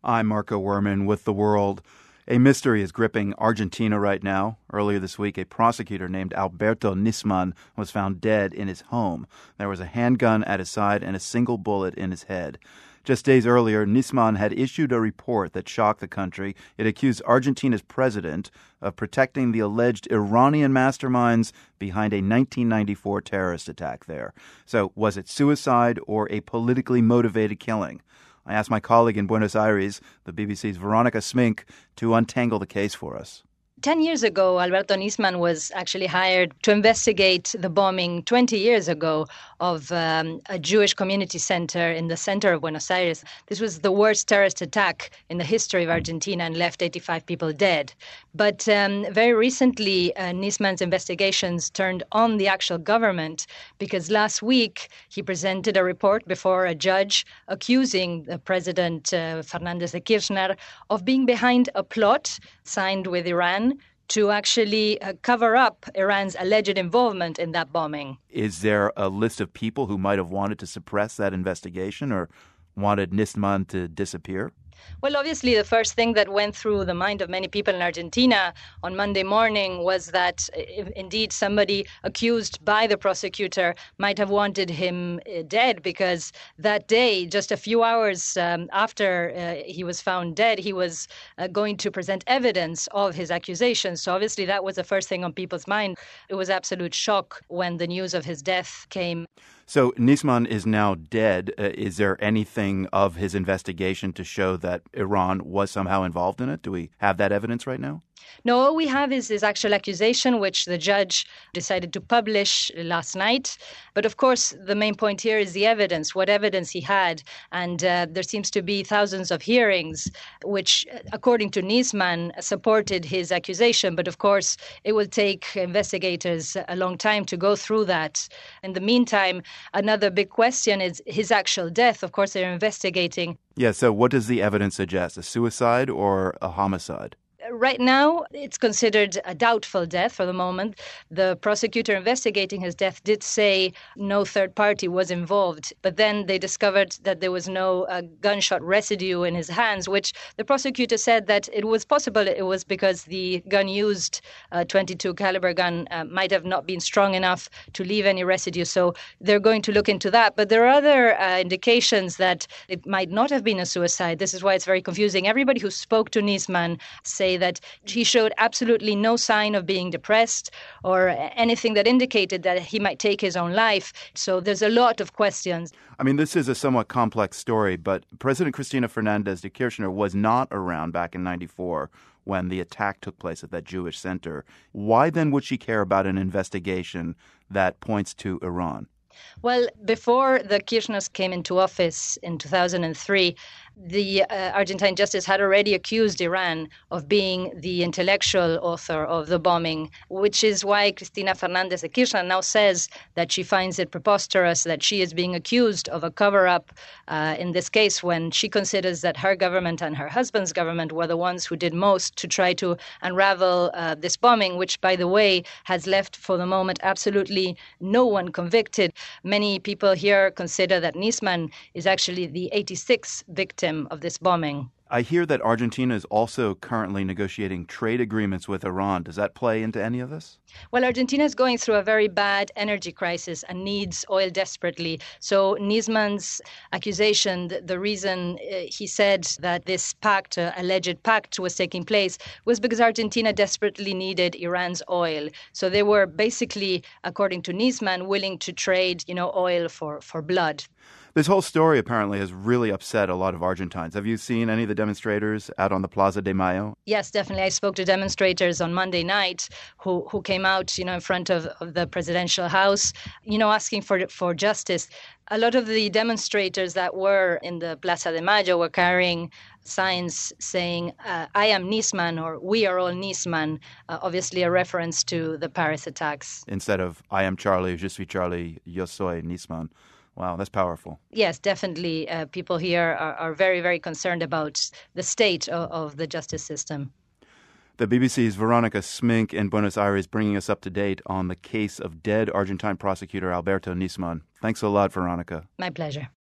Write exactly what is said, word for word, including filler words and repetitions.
I'm Marco Werman with The World. A mystery is gripping Argentina right now. Earlier this week, a prosecutor named Alberto Nisman was found dead in his home. There was a handgun at his side and a single bullet in his head. Just days earlier, Nisman had issued a report that shocked the country. It accused Argentina's president of protecting the alleged Iranian masterminds behind a nineteen ninety-four terrorist attack there. So, was it suicide or a politically motivated killing? I asked my colleague in Buenos Aires, the B B C's Veronica Smink, to untangle the case for us. Ten years ago, Alberto Nisman was actually hired to investigate the bombing twenty years ago of um, a Jewish community center in the center of Buenos Aires. This was the worst terrorist attack in the history of Argentina and left eighty-five people dead. But um, very recently, uh, Nisman's investigations turned on the actual government because last week he presented a report before a judge accusing the President uh, Fernández de Kirchner of being behind a plot signed with Iran to actually uh, cover up Iran's alleged involvement in that bombing. Is there a list of people who might have wanted to suppress that investigation or wanted Nisman to disappear? Well, obviously, the first thing that went through the mind of many people in Argentina on Monday morning was that, if indeed, somebody accused by the prosecutor might have wanted him dead, because that day, just a few hours um, after uh, he was found dead, he was uh, going to present evidence of his accusations. So obviously, that was the first thing on people's mind. It was absolute shock when the news of his death came. So Nisman is now dead. Uh, is there anything of his investigation to show that Iran was somehow involved in it? Do we have that evidence right now? No, all we have is his actual accusation, which the judge decided to publish last night. But of course, the main point here is the evidence, what evidence he had. And uh, there seems to be thousands of hearings, which, according to Nisman, supported his accusation. But of course, it will take investigators a long time to go through that. In the meantime, another big question is his actual death. Of course, they're investigating. Yeah, so what does the evidence suggest? A suicide or a homicide? Right now, it's considered a doubtful death for the moment. The prosecutor investigating his death did say no third party was involved, but then they discovered that there was no uh, gunshot residue in his hands, which the prosecutor said that it was possible it was because the gun used, a twenty-two caliber gun, uh, might have not been strong enough to leave any residue. So they're going to look into that. But there are other uh, indications that it might not have been a suicide. This is why it's very confusing. Everybody who spoke to Nisman say that he showed absolutely no sign of being depressed or anything that indicated that he might take his own life. So there's a lot of questions. I mean, this is a somewhat complex story, but President Cristina Fernández de Kirchner was not around back in ninety-four when the attack took place at that Jewish center. Why then would she care about an investigation that points to Iran? Well, before the Kirchners came into office in two thousand three, the uh, Argentine justice had already accused Iran of being the intellectual author of the bombing, which is why Cristina Fernández de Kirchner now says that she finds it preposterous that she is being accused of a cover-up uh, in this case, when she considers that her government and her husband's government were the ones who did most to try to unravel uh, this bombing, which, by the way, has left for the moment absolutely no one convicted. Many people here consider that Nisman is actually the eighty-sixth victim of this bombing. I hear that Argentina is also currently negotiating trade agreements with Iran. Does that play into any of this? Well, Argentina is going through a very bad energy crisis and needs oil desperately. So Nisman's accusation, the, the reason uh, he said that this pact, uh, alleged pact, was taking place was because Argentina desperately needed Iran's oil. So they were basically, according to Nisman, willing to trade, you know, oil for, for blood. This whole story apparently has really upset a lot of Argentines. Have you seen any of the demonstrators out on the Plaza de Mayo? Yes, definitely. I spoke to demonstrators on Monday night who, who came out, you know, in front of, of the presidential house, you know, asking for for justice. A lot of the demonstrators that were in the Plaza de Mayo were carrying signs saying, uh, I am Nisman, or we are all Nisman, uh, obviously a reference to the Paris attacks. Instead of I am Charlie, je suis Charlie, yo soy Nisman. Wow, that's powerful. Yes, definitely. Uh, people here are, are very, very concerned about the state of, of the justice system. The B B C's Veronica Smink in Buenos Aires bringing us up to date on the case of dead Argentine prosecutor Alberto Nisman. Thanks a lot, Veronica. My pleasure.